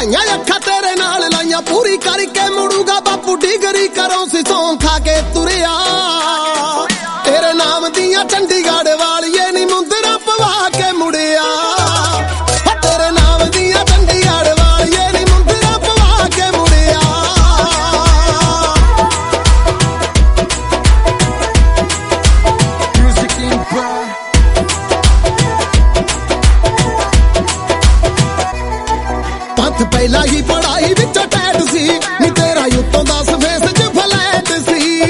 ਲਾਈਆਂ ਅੱਖਾਂ ਤੇਰੇ ਨਾਲ ਲਾਈਆਂ ਪੂਰੀ ਕਰਕੇ ਮੁੜੂਗਾ ਬਾਪੂ ਡਿਗਰੀ ਕਰੋ ਸਿਸੋਂ ਖਾ ਕੇ ਤੁਰਿਆ ਤੇਰੇ ਨਾਮ ਦੀਆਂ ਚੰਡੀਗੜ੍ਹ ਵਾਲੀਏ ਨੀ ਮੁੰਦਰਾ ਪਵਾ ਕੇ ਮੁੜਿਆ ਤੇਰੇ ਨਾਮ ਦੀਆਂ ਚੰਡੀਗੜ੍ਹ ਵਾਲੀਏ ਨੀ ਮੁੰਦਰਾ ਪਵਾ ਕੇ ਮੁੜਿਆ ਪੱਥ ਪਹਿਲਾਂ ਹੀ ਪੜਾਈ ਵਿੱਚੋਂ ਟੈਟ ਸੀ ਨੀ ਤੇਰਾ ਉੱਤੋਂ 10 ਫੇਸ 'ਚ ਫਲੈਟ ਸੀ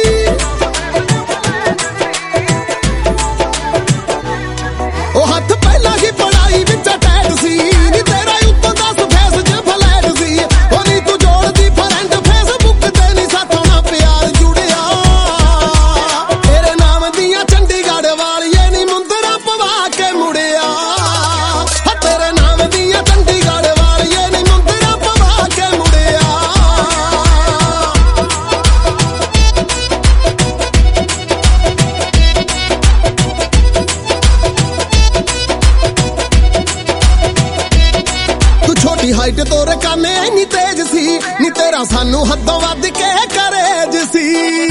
ਉਹ ਹੱਥ ਪਹਿਲਾਂ ਹੀ ਪੜਾਈ ਵਿੱਚੋਂ ਟੈਟ ਸੀ ਨੀ ਤੇਰਾ ਉੱਤੋਂ 10 ਫੇਸ 'ਚ ਫਲੈਟ ਸੀ ਉਹ ਨੀ ਤੂੰ ਜੋੜਦੀ ਫਰੈਂਡ ਫੇਸਬੁੱਕ ਤੇ ਨੀ ਸਾਥੋਂ ਨਾ ਪਿਆਰ ਜੁੜਿਆ ਤੇਰੇ ਨਾਮ ਦੀਆਂ ਚੰਡੀਗੜ੍ਹ ਵਾਲੀਏ ਨੀ ਮੁੰਦਰਾ ਪਵਾ ਕੇ ਮੁੜਿਆ ਤੇਰੇ ਨਾਮ ਦੀਆਂ ਚੰਡੀਗੜ੍ਹ ਵਾਲੀਏ ਨੀ ਮੁੰਦਰਾ ਪਵਾ ਕੇ ਮੁੜਿਆ ਤੂੰ ਛੋਟੀ ਹਾਈਟ ਤੋਰੇ ਕਾਨੇ ਇੰਨੀ ਤੇਜ਼ ਸੀ ਨੀ ਤੇਰਾ ਸਾਨੂੰ ਹੱਦੋਂ ਵੱਧ ਕੇ ਕਰੇਜ ਸੀ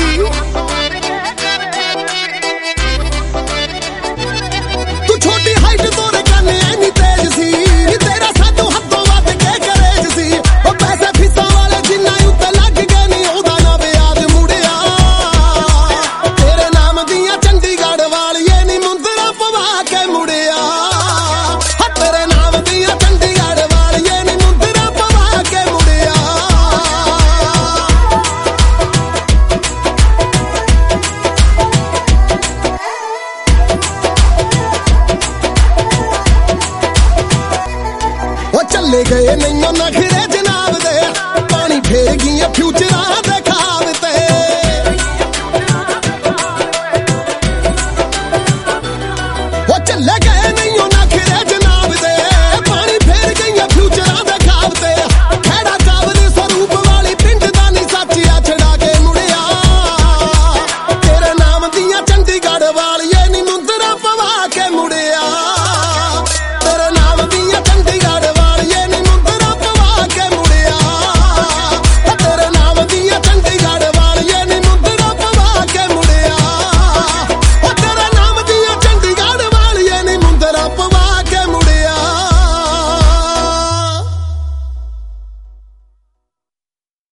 ਤੂੰ ਛੋਟੀ ਹਾਈਟ ਤੋਰੇ ਕਾਨੇ ਇੰਨੀ ਤੇਜ਼ ਸੀ ਨੀ ਤੇਰਾ ਸਾਨੂੰ ਹੱਦੋਂ ਵੱਧ ਕੇ ਕਰੇਜ ਸੀ ਉਹ ਪੈਸੇ ਫੀਸਾਂ ਵਾਲੇ ਜਿੰਨਾ ਉੱਤੇ ਲੱਗ ਗਏ ਨੀ ਉਹਦਾ ਨਾ ਵਿਆਜ ਮੁੜਿਆ ਤੇਰੇ ਨਾਮ ਦੀਆਂ ਚੰਡੀਗੜ੍ਹ ਵਾਲੀਏ ਨੀ ਮੁੰਦਰਾ ਪਵਾ ਕੇ ਮੁੜਿਆ ਤੇਰੇ ਨਾਮ ਦੀਆਂ ਚੰਡੀਗੜ੍ਹ ਵਾਲੀਏ ਨੀ ਮੁੰਦਰਾ ਪਵਾ ਕੇ ਮੁੜਿਆ ਉਹ ਚੱਲੇ ਗਏ ਨਹੀਂਓ ਨਖਰੇ ਜਨਾਬ ਦੇ ਪਾਣੀ ਫੇਰ ਗਈਆਂ ਫਿਊਚਰਾਂ ਦੇ